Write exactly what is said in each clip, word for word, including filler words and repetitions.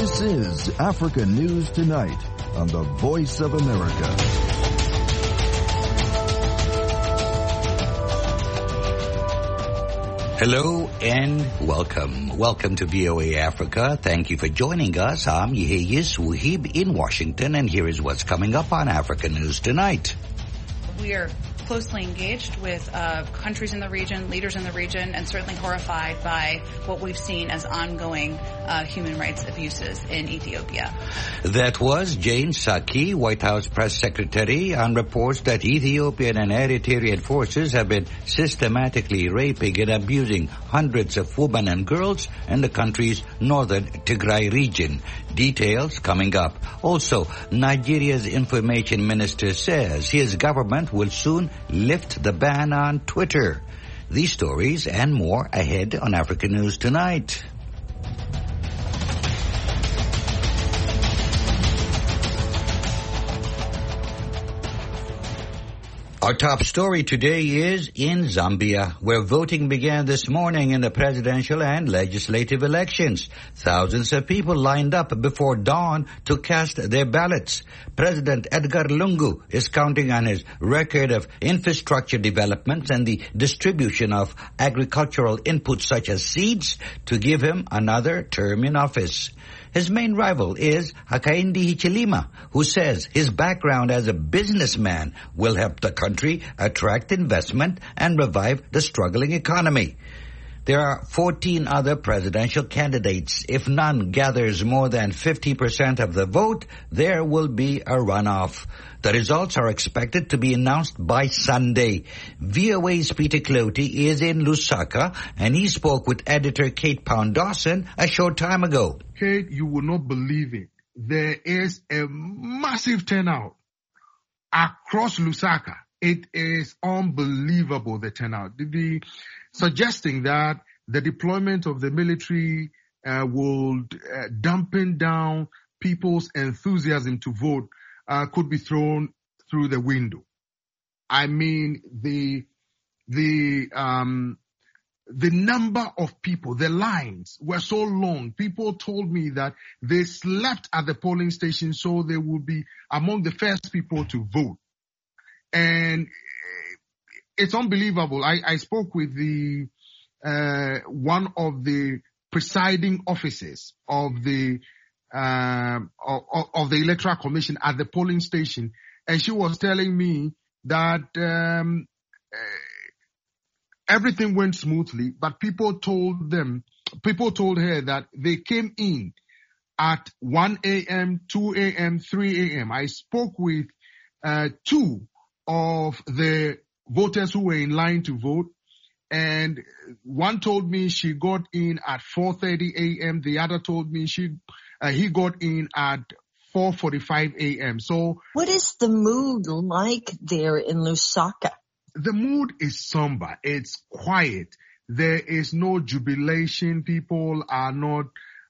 This is Africa News Tonight on the Voice of America. Hello and welcome. Welcome to V O A Africa. Thank you for joining us. I'm Yeheyes Wuhib in Washington, and here is what's coming up on Africa News Tonight. We are closely engaged with uh, countries in the region, leaders in the region, and certainly horrified by what we've seen as ongoing uh, human rights abuses in Ethiopia. That was Jane Saki, White House press secretary, on reports that Ethiopian and Eritrean forces have been systematically raping and abusing hundreds of women and girls in the country's northern Tigray region. Details coming up. Also, Nigeria's information minister says his government will soon lift the ban on Twitter. These stories and more ahead on Africa News Tonight. Our top story today is in Zambia, where voting began this morning in the presidential and legislative elections. Thousands of people lined up before dawn to cast their ballots. President Edgar Lungu is counting on his record of infrastructure development and the distribution of agricultural inputs such as seeds to give him another term in office. His main rival is Hakainde Hichilema, who says his background as a businessman will help the country attract investment and revive the struggling economy. There are fourteen other presidential candidates. If none gathers more than fifty percent of the vote, there will be a runoff. The results are expected to be announced by Sunday. V O A's Peter Clotey is in Lusaka, and he spoke with editor Kate Pound-Dawson a short time ago. Kate, you will not believe it. There is a massive turnout across Lusaka. It is unbelievable, the turnout. The, the suggesting that the deployment of the military uh, will uh, dampen down people's enthusiasm to vote uh, could be thrown through the window. I mean, the the um, the number of people, the lines were so long. People told me that they slept at the polling station so they would be among the first people to vote. And it's unbelievable. I, I spoke with the uh, one of the presiding officers of the uh, of, of the Electoral Commission at the polling station, and she was telling me that um, everything went smoothly, but people told them, people told her that they came in at one a.m., two a.m., three a.m. I spoke with uh, two of the voters who were in line to vote, and one told me she got in at four thirty a.m. The other told me she uh, he got in at four forty-five a.m. So, what is the mood like there in Lusaka? The mood is somber. It's quiet. There is no jubilation. People are not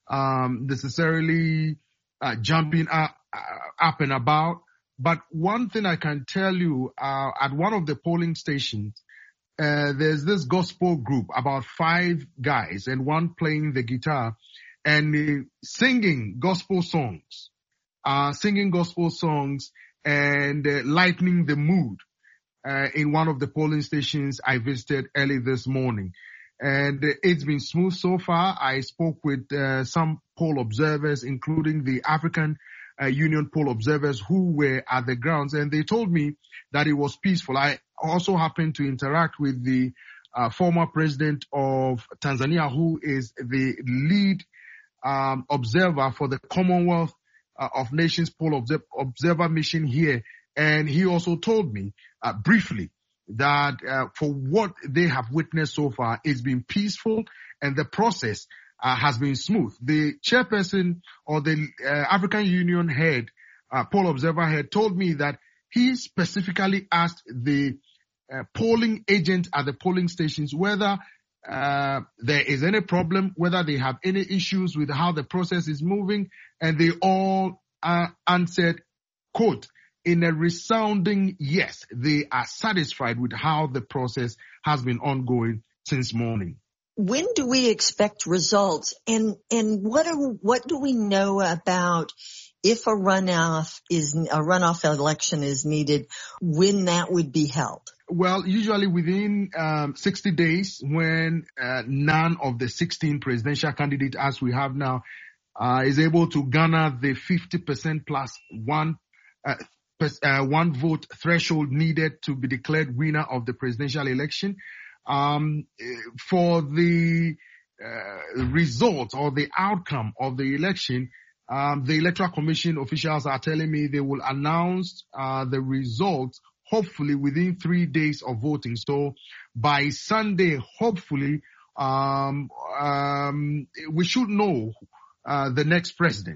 um, necessarily uh, jumping up, uh, up and about. But one thing I can tell you, uh, at one of the polling stations, uh, there's this gospel group, about five guys and one playing the guitar and uh, singing gospel songs, uh, singing gospel songs and uh, lightening the mood, uh, in one of the polling stations I visited early this morning. And uh, it's been smooth so far. I spoke with uh, some poll observers, including the African Uh, Union poll observers who were at the grounds, and they told me that it was peaceful. I also happened to interact with the uh, former president of Tanzania, who is the lead um, observer for the Commonwealth uh, of Nations poll observer, observer mission here, and he also told me uh, briefly that uh, for what they have witnessed so far, it's been peaceful, and the process Uh, has been smooth. The chairperson or the uh, African Union head, uh, poll observer head, told me that he specifically asked the uh, polling agent at the polling stations whether uh, there is any problem, whether they have any issues with how the process is moving, and they all uh, answered, quote, in a resounding yes, they are satisfied with how the process has been ongoing since morning. when do we expect results? And and what are what do we know about if a runoff is a runoff election is needed, when that would be held? Well, usually within um, sixty days, when uh, none of the sixteen presidential candidates, as we have now, uh, is able to garner the fifty percent plus one uh, pers- uh, one vote threshold needed to be declared winner of the presidential election. Um, for the uh, result or the outcome of the election, um, the Electoral Commission officials are telling me they will announce uh, the results hopefully within three days of voting. So by Sunday, hopefully, um, um, we should know uh, the next president.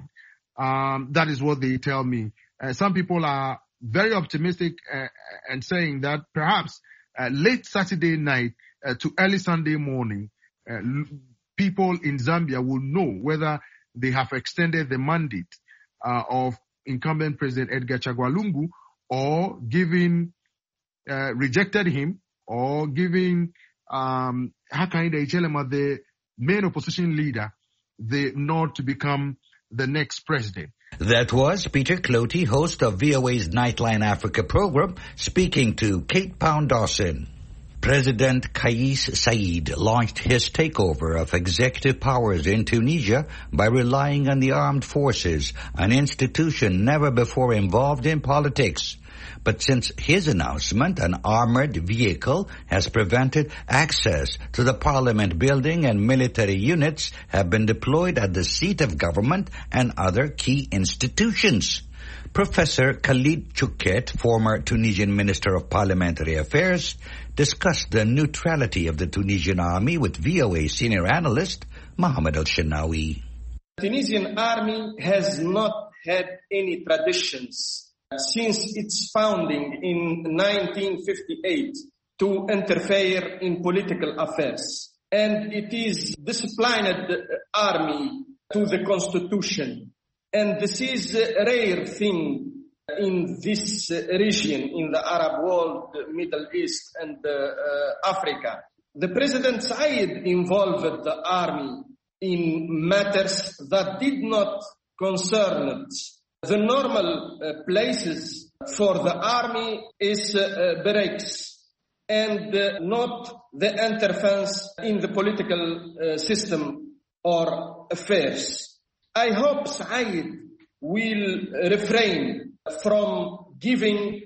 Um, that is what they tell me. Uh, some people are very optimistic uh, and saying that perhaps Uh, late Saturday night uh, to early Sunday morning, uh, people in Zambia will know whether they have extended the mandate uh, of incumbent President Edgar Chagwa Lungu, or giving, uh, rejected him, or giving um, Hakainde Hichilema, the main opposition leader, the nod to become the next president. That was Peter Clotey, host of V O A's Nightline Africa program, speaking to Kate Pound-Dawson. President Kais Saied launched his takeover of executive powers in Tunisia by relying on the armed forces, an institution never before involved in politics. But since his announcement, an armored vehicle has prevented access to the parliament building, and military units have been deployed at the seat of government and other key institutions. Professor Khalid Chouket, former Tunisian Minister of Parliamentary Affairs, discussed the neutrality of the Tunisian army with V O A senior analyst Mohammed Al-Shanawi. The Tunisian army has not had any traditions since its founding in nineteen fifty-eight to interfere in political affairs. And it is disciplined army to the constitution. And this is a rare thing in this region, in the Arab world, Middle East and uh, uh, Africa. The President Said involved the army in matters that did not concern it. The normal uh, places for the army is uh, barracks, and uh, not the interference in the political uh, system or affairs. I hope Said will refrain from giving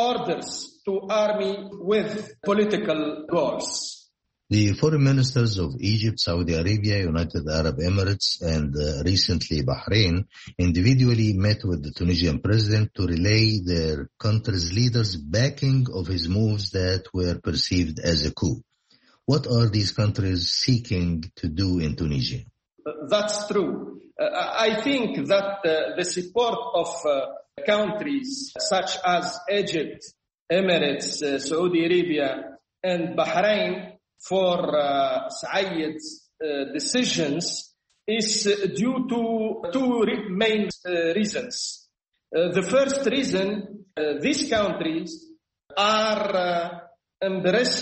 orders to army with political goals. The foreign ministers of Egypt, Saudi Arabia, United Arab Emirates, and uh, recently Bahrain individually met with the Tunisian president to relay their country's leaders' backing of his moves that were perceived as a coup. What are these countries seeking to do in Tunisia? Uh, that's true. Uh, I think that uh, the support of uh, countries such as Egypt, Emirates, uh, Saudi Arabia, and Bahrain for uh, Said's uh, decisions is uh, due to two re- main uh, reasons. Uh, the first reason, uh, these countries are uh, embarrassed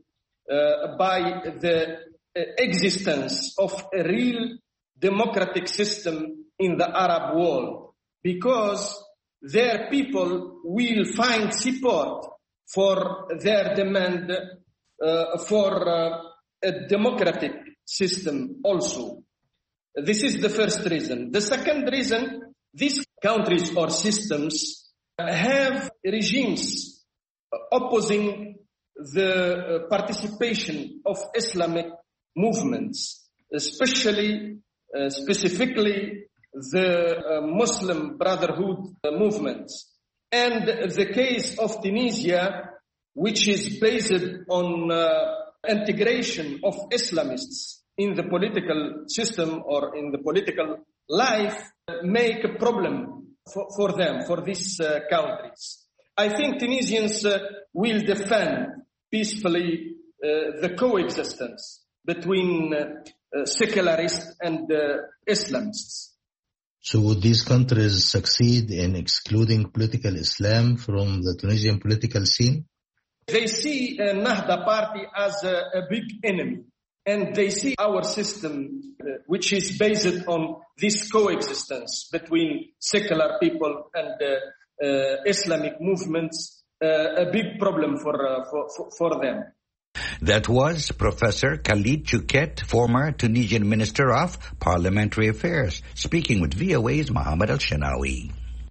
uh, by the uh, existence of a real democratic system in the Arab world, because their people will find support for their demand Uh, for uh, a democratic system also. This is the first reason. The second reason, these countries or systems have regimes opposing the uh, participation of Islamic movements, especially, uh, specifically the uh, Muslim Brotherhood uh, movements. And the case of Tunisia, which is based on uh, integration of Islamists in the political system or in the political life, make a problem for, for them, for these uh, countries. I think Tunisians uh, will defend peacefully uh, the coexistence between uh, uh, secularists and uh, Islamists. So would these countries succeed in excluding political Islam from the Tunisian political scene? They see uh, Nahda party as a, a big enemy. And they see our system, uh, which is based on this coexistence between secular people and uh, uh, Islamic movements, uh, a big problem for, uh, for, for, for them. That was Professor Khalid Chouket, former Tunisian Minister of Parliamentary Affairs, speaking with V O A's Mohammed Al-Shanawi.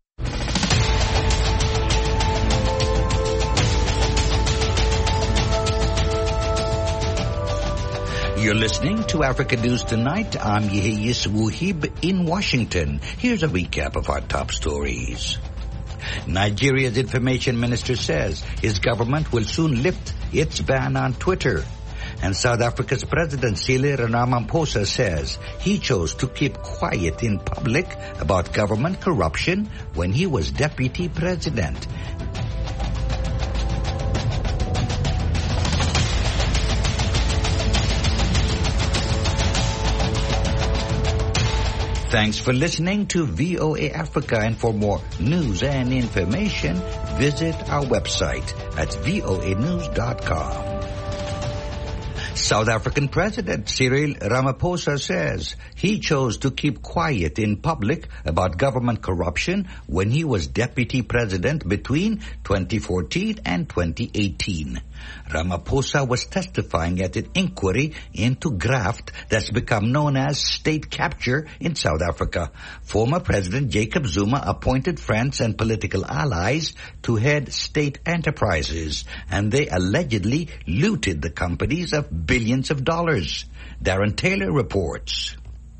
You're listening to Africa News Tonight. I'm Yehiyis Wuhib in Washington. Here's a recap of our top stories. Nigeria's information minister says his government will soon lift its ban on Twitter. And South Africa's President Cyril Ramaphosa says he chose to keep quiet in public about government corruption when he was deputy president. Thanks for listening to V O A Africa, and for more news and information, visit our website at V O A news dot com. South African President Cyril Ramaphosa says he chose to keep quiet in public about government corruption when he was deputy president between twenty fourteen and twenty eighteen. Ramaphosa was testifying at an inquiry into graft that's become known as state capture in South Africa. Former President Jacob Zuma appointed friends and political allies to head state enterprises, and they allegedly looted the companies of billions of dollars. Darren Taylor reports.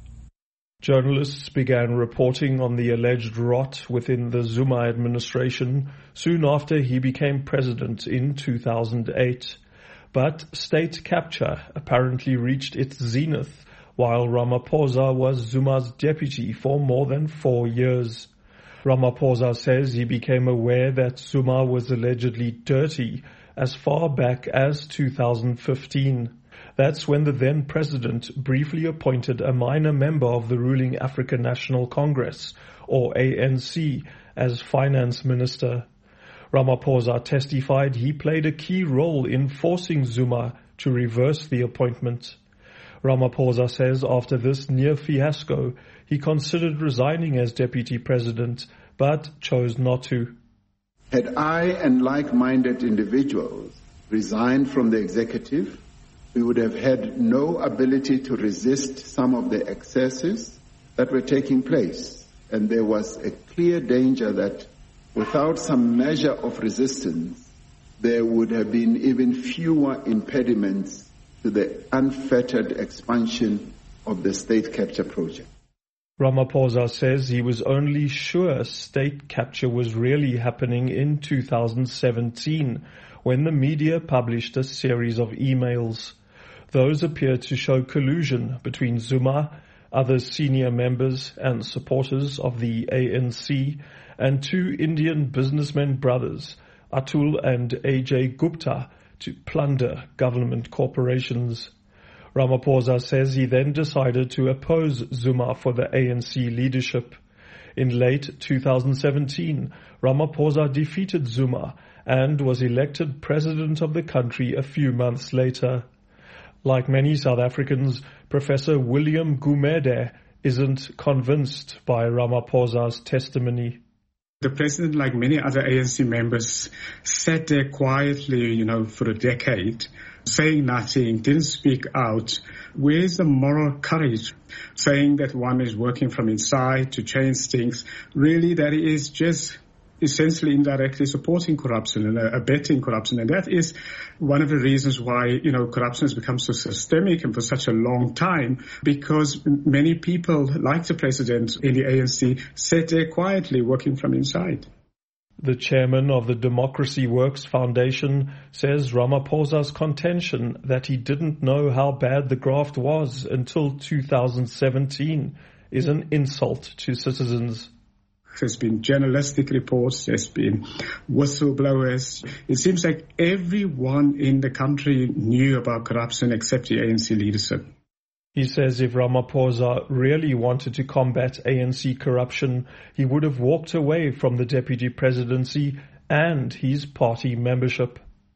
Journalists began reporting on the alleged rot within the Zuma administration soon after he became president in two thousand eight. But state capture apparently reached its zenith while Ramaphosa was Zuma's deputy for more than four years. Ramaphosa says he became aware that Zuma was allegedly dirty as far back as two thousand fifteen. That's when the then president briefly appointed a minor member of the ruling African National Congress, or A N C, as finance minister. Ramaphosa testified he played a key role in forcing Zuma to reverse the appointment. Ramaphosa says after this near fiasco, he considered resigning as deputy president, but chose not to. Had I and like-minded individuals resigned from the executive, we would have had no ability to resist some of the excesses that were taking place. And there was a clear danger that without some measure of resistance, there would have been even fewer impediments to the unfettered expansion of the state capture project. Ramaphosa says he was only sure state capture was really happening in two thousand seventeen, when the media published a series of emails. Those appear to show collusion between Zuma, other senior members and supporters of the A N C, and two Indian businessmen brothers, Atul and A J Gupta, to plunder government corporations. Ramaphosa says he then decided to oppose Zuma for the A N C leadership. In late two thousand seventeen, Ramaphosa defeated Zuma and was elected president of the country a few months later. Like many South Africans, Professor William Gumede isn't convinced by Ramaphosa's testimony. The president, like many other A N C members, sat there quietly, you know, for a decade, saying nothing, didn't speak out. Where's the moral courage? Saying that one is working from inside to change things. Really, that is just essentially indirectly supporting corruption and abetting corruption. And that is one of the reasons why, you know, corruption has become so systemic and for such a long time, because many people, like the president in the A N C, sat there quietly working from inside. The chairman of the Democracy Works Foundation says Ramaphosa's contention that he didn't know how bad the graft was until two thousand seventeen is an insult to citizens. There's been journalistic reports, there's been whistleblowers. It seems like everyone in the country knew about corruption except the A N C leadership. He says if Ramaphosa really wanted to combat A N C corruption, he would have walked away from the deputy presidency and his party membership.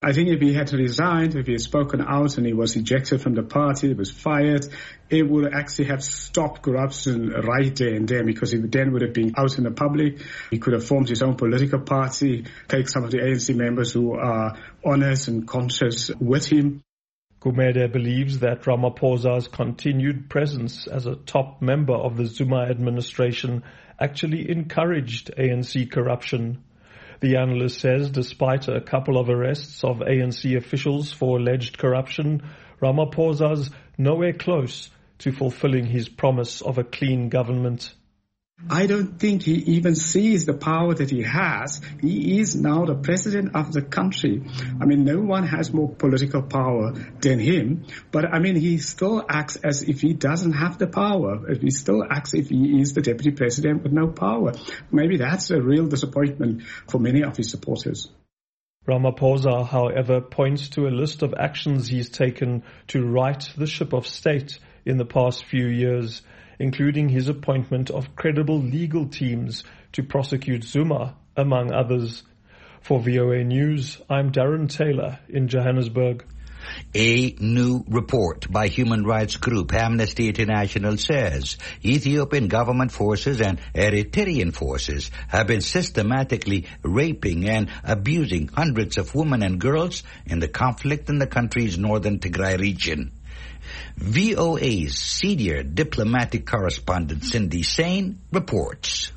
I think if he had resigned, if he had spoken out and he was ejected from the party, he was fired, it would actually have stopped corruption right there and then, because he then would have been out in the public. He could have formed his own political party, take some of the A N C members who are honest and conscious with him. Gumede believes that Ramaphosa's continued presence as a top member of the Zuma administration actually encouraged A N C corruption. The analyst says despite a couple of arrests of A N C officials for alleged corruption, Ramaphosa's nowhere close to fulfilling his promise of a clean government. I don't think he even sees the power that he has. He is now the president of the country. I mean, no one has more political power than him. But, I mean, he still acts as if he doesn't have the power. He still acts as if he is the deputy president with no power. Maybe that's a real disappointment for many of his supporters. Ramaphosa, however, points to a list of actions he's taken to right the ship of state in the past few years, including his appointment of credible legal teams to prosecute Zuma, among others. For V O A News, I'm Darren Taylor in Johannesburg. A new report by human rights group Amnesty International says Ethiopian government forces and Eritrean forces have been systematically raping and abusing hundreds of women and girls in the conflict in the country's northern Tigray region. V O A's senior diplomatic correspondent Cindy Sain reports.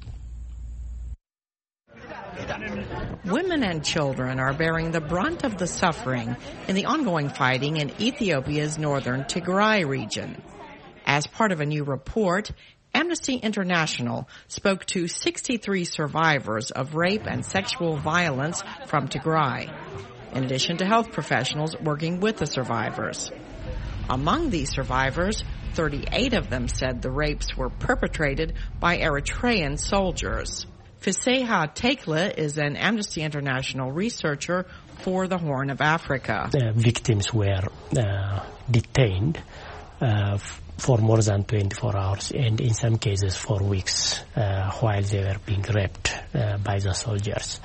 Women and children are bearing the brunt of the suffering in the ongoing fighting in Ethiopia's northern Tigray region. As part of a new report, Amnesty International spoke to sixty-three survivors of rape and sexual violence from Tigray, in addition to health professionals working with the survivors. Among these survivors, thirty-eight of them said the rapes were perpetrated by Eritrean soldiers. Fiseha Tekle is an Amnesty International researcher for the Horn of Africa. The victims were uh, detained uh, f- for more than twenty-four hours and in some cases for weeks uh, while they were being raped uh, by the soldiers.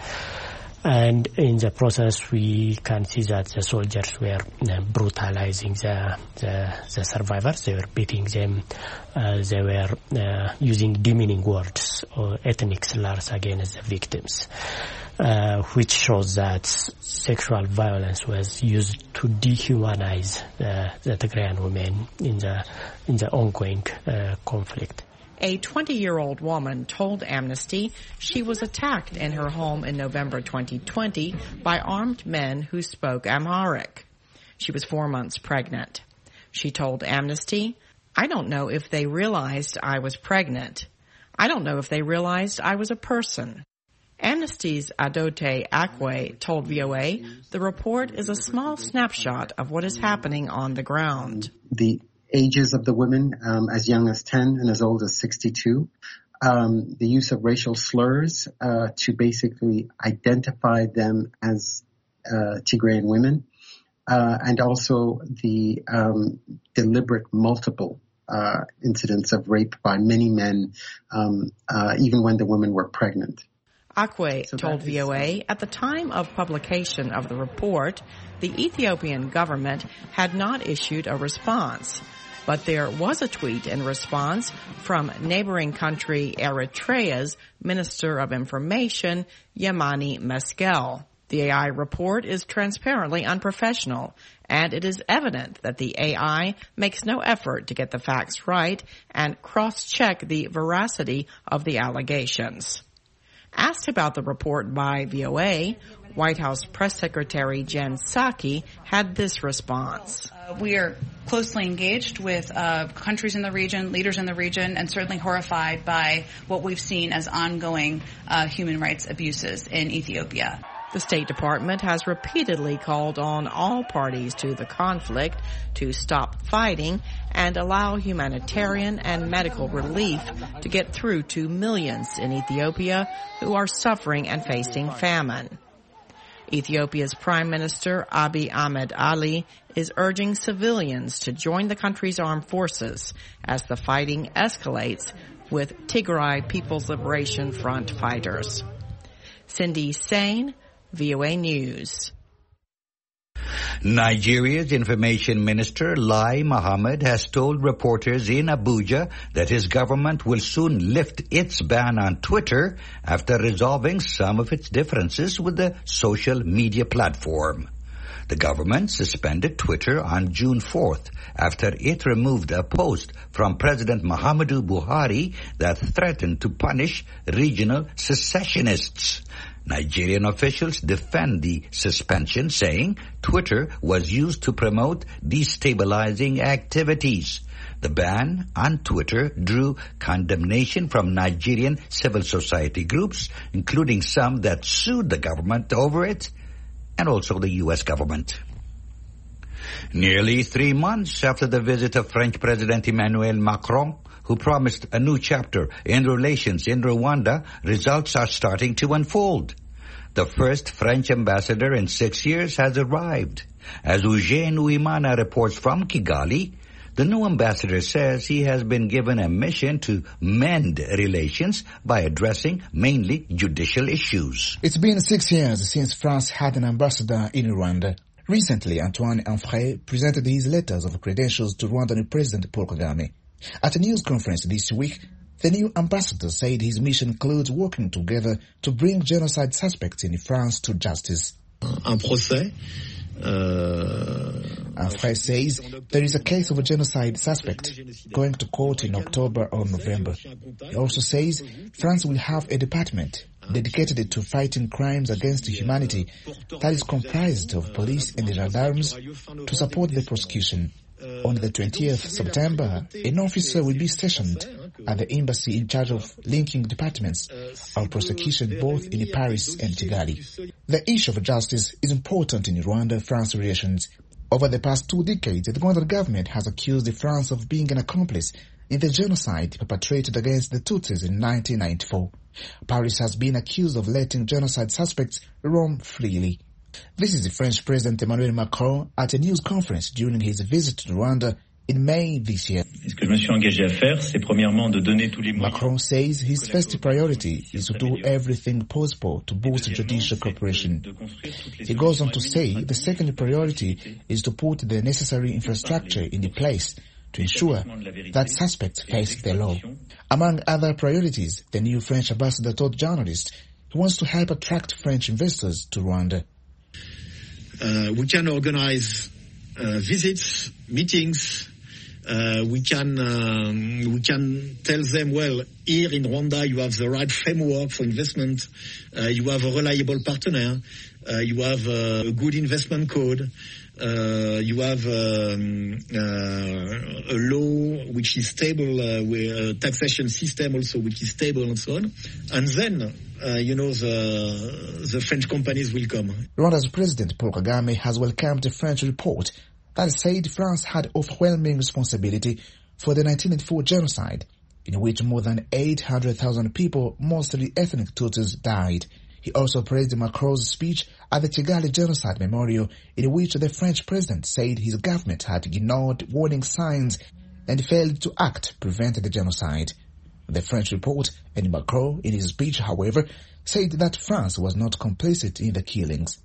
And in the process, we can see that the soldiers were uh, brutalizing the, the the survivors. They were beating them. Uh, they were uh, using demeaning words or ethnic slurs against the victims, uh, which shows that sexual violence was used to dehumanize uh, the Tigrayan women in the in the ongoing uh, conflict. A twenty-year-old woman told Amnesty she was attacked in her home in November twenty twenty by armed men who spoke Amharic. She was four months pregnant. She told Amnesty, "I don't know if they realized I was pregnant. I don't know if they realized I was a person." Amnesty's Adote Akwe told V O A the report is a small snapshot of what is happening on the ground. The ages of the women, um, as young as ten and as old as sixty-two. Um, the use of racial slurs uh, to basically identify them as uh, Tigrayan women. Uh, and also the um, deliberate multiple uh, incidents of rape by many men, um, uh, even when the women were pregnant. Akwe so told V O A at the time of publication of the report, the Ethiopian government had not issued a response. But there was a tweet in response from neighboring country Eritrea's Minister of Information, Yemane Meskel. The A I report is transparently unprofessional, and it is evident that the A I makes no effort to get the facts right and cross-check the veracity of the allegations. Asked about the report by V O A, White House Press Secretary Jen Psaki had this response. Uh, we are closely engaged with uh, countries in the region, leaders in the region, and certainly horrified by what we've seen as ongoing uh, human rights abuses in Ethiopia. The State Department has repeatedly called on all parties to the conflict to stop fighting and allow humanitarian and medical relief to get through to millions in Ethiopia who are suffering and facing famine. Ethiopia's Prime Minister Abiy Ahmed Ali is urging civilians to join the country's armed forces as the fighting escalates with Tigray People's Liberation Front fighters. Cindy Sain, V O A News. Nigeria's Information Minister Lai Mohammed has told reporters in Abuja that his government will soon lift its ban on Twitter after resolving some of its differences with the social media platform. The government suspended Twitter on June fourth after it removed a post from President Muhammadu Buhari that threatened to punish regional secessionists. Nigerian officials defend the suspension, saying Twitter was used to promote destabilizing activities. The ban on Twitter drew condemnation from Nigerian civil society groups, including some that sued the government over it, and also the U S government. Nearly three months after the visit of French President Emmanuel Macron, who promised a new chapter in relations in Rwanda, results are starting to unfold. The first French ambassador in six years has arrived. As Eugene Uimana reports from Kigali, the new ambassador says he has been given a mission to mend relations by addressing mainly judicial issues. It's been six years since France had an ambassador in Rwanda. Recently, Antoine Anfray presented his letters of credentials to Rwandan President Paul Kagame. At a news conference this week, the new ambassador said his mission includes working together to bring genocide suspects in France to justice. Un procès. Anfray says there is a case of a genocide suspect going to court in October or November. He also says France will have a department dedicated to fighting crimes against humanity that is comprised of police and gendarmes to support the prosecution. On the twentieth of September, an officer will be stationed at the embassy in charge of linking departments of prosecution both in Paris and Kigali. The issue of justice is important in Rwanda-France relations. Over the past two decades, the Rwandan government has accused France of being an accomplice in the genocide perpetrated against the Tutsis in nineteen ninety-four. Paris has been accused of letting genocide suspects roam freely. This is the French President Emmanuel Macron at a news conference during his visit to Rwanda in May this year. Macron says his first priority is to do everything possible to boost judicial cooperation. He goes on to say the second priority is to put the necessary infrastructure in place to ensure that suspects face the law. Among other priorities, the new French ambassador told journalists he wants to help attract French investors to Rwanda. Uh, we can organize uh, visits, meetings. Uh, we can um, we can tell them, well, here in Rwanda you have the right framework for investment. Uh, you have a reliable partner. Uh, you have a good investment code. Uh, you have um, uh, a law which is stable, uh, with a taxation system also which is stable and so on. And then, uh, you know, the the French companies will come. Rwanda's President Paul Kagame has welcomed a French report that said France had overwhelming responsibility for the nineteen ninety-four genocide, in which more than eight hundred thousand people, mostly ethnic Tutsis, died. He also praised Macron's speech at the Kigali Genocide Memorial, in which the French president said his government had ignored warning signs and failed to act to prevent the genocide. The French report, and Macron in his speech, however, said that France was not complicit in the killings.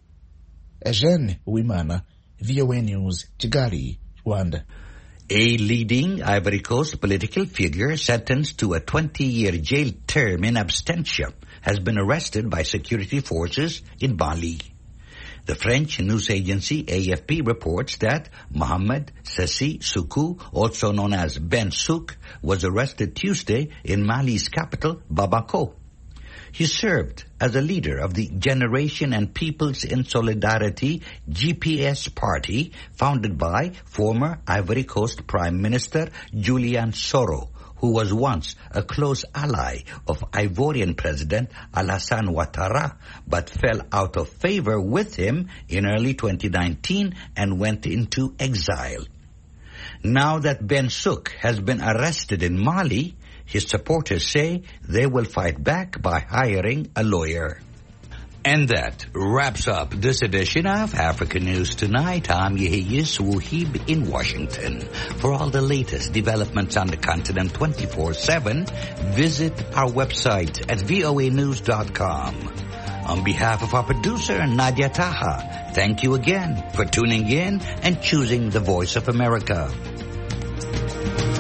Eugene Uimana, V O A News, Kigali, Rwanda. A leading Ivory Coast political figure sentenced to a twenty-year jail term in absentia has been arrested by security forces in Mali. The French news agency A F P reports that Mohamed Sessi Soukou, also known as Ben Souk, was arrested Tuesday in Mali's capital, Bamako. He served as a leader of the Generation and Peoples in Solidarity G P S party, founded by former Ivory Coast Prime Minister Julian Soro, who was once a close ally of Ivorian President Alassane Ouattara, but fell out of favor with him in early twenty nineteen and went into exile. Now that Ben Souk has been arrested in Mali, his supporters say they will fight back by hiring a lawyer. And that wraps up this edition of African News Tonight. I'm Yehiyas Wuhib in Washington. For all the latest developments on the continent twenty-four seven, visit our website at voa news dot com. On behalf of our producer, Nadia Taha, thank you again for tuning in and choosing the Voice of America.